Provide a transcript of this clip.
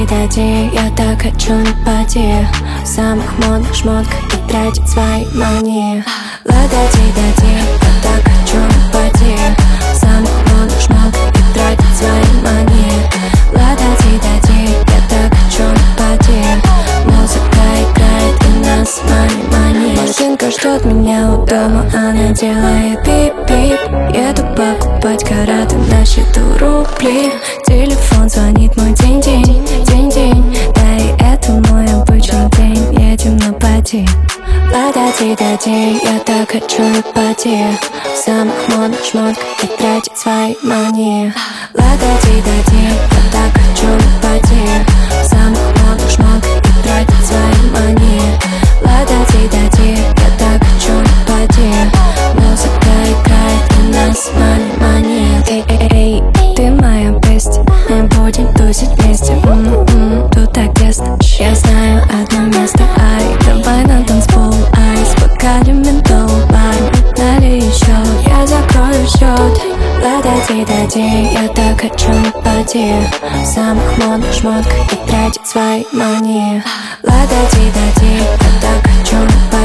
дади, я так хочу на пати. В самых модных шмотках и тратить свои мании. Ла-дади-дади, я так хочу на пати. В самых модных шмотках и тратить свои мании. Ла-дади-дади, я так хочу на пати. Музыка играет и нас мани-мани. Машинка ждет меня у дома, она делает пип-пип. Еду покупать караты, на счету рубли. Телефон звонит мой день-день, день-день. Да и это мой обычный день, едем на пати. Ла-дади-дади, я так хочу на пати. В самых модных шмотках и тратить свои мании. Ла-дади-дади, я так хочу на пати. В самых модных шмотках и тратить свои мании. Ла-дади-дади, я так хочу на пати. Музыка играет и нас мани-мани. Эй, ты моя бесть, мы будем тусить вместе. Тут так тесно, я знаю одно место. Ай, давай на танцпол, айс, покалим ментол. Парни, налей еще, я закрою счет. Ла-дади-дади, я так хочу на пати. В самых модных шмотках и тратить свои мании. Ла-дади-дади, я так хочу на пати.